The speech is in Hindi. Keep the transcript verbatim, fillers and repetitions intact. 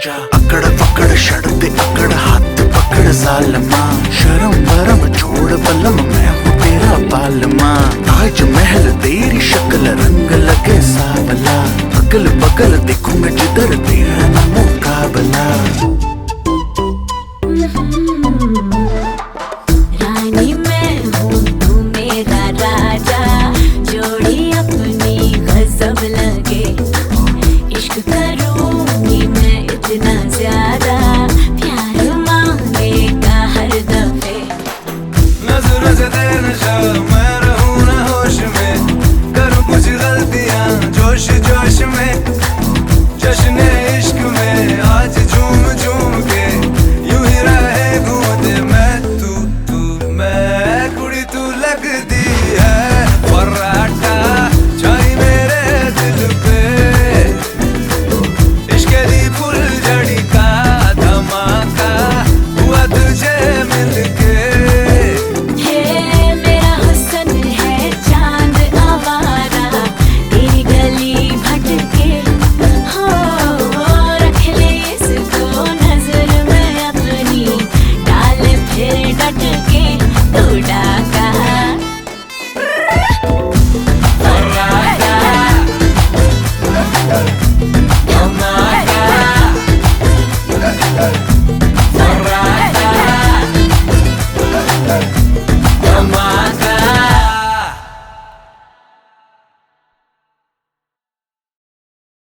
राजा। अकड़ पकड़ शर्त अकड़ हाथ पकड़ जालमा, शर्म बरम छोड़ बलम मैं हूँ तेरा बालमा। ताज महल तेरी शक्ल रंग लगे सावला, अगल बगल देखूं मैं जिधर तेरा न मुकाबला। रानी मैं हूँ तू मेरा राजा, जोड़ी अपनी गजब लगे। इश्क करूँगी मैं इतना ज्यादा, प्यार मांगेगा हर दफे। नजर से तेरे नशा मैं रहूँ ना होश में, करूँ कुछ गलतियाँ जोश जोश में। जश्न इश्क में आज झूम झूम के यूं ही रहे घूमते मैं तू तू मैं। कुड़ी तू लगती है फर्राटा छाई मेरे दिल पे, इश्क दी फुलझड़ी का धमाका हुआ तुझे मिलके। डाका